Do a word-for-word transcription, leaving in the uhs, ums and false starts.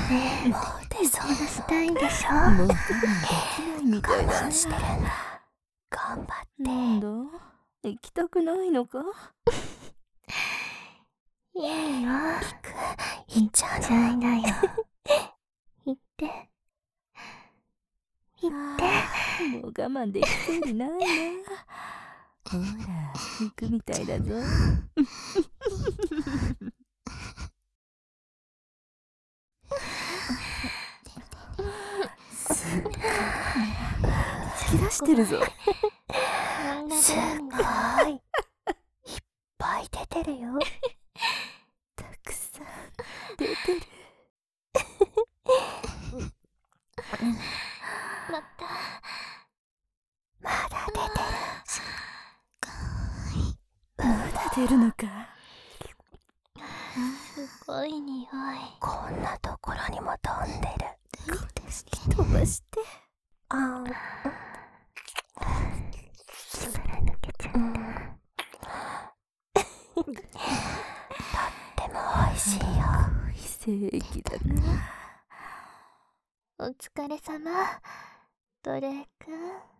ねえ、もう出そうしたいんでしょ。もう我慢できないみたいだね。してるんだ。頑張って。なんだ、行きたくないのか。いいよ。行く。行っちゃいなよ。行って。行って。もう我慢できそうにないな。ほら、行くみたいだぞ。すごい。突き出してるぞ。すごい。いっぱい出てるよ。たくさん出てる。また。まだ出てる。まだ出るのか。すごい匂い。こんなところにも飛んでる。飛ばして。あー、すら抜けちゃった。とっても美味しいよ。精液だな。お疲れ様、ドレイ君。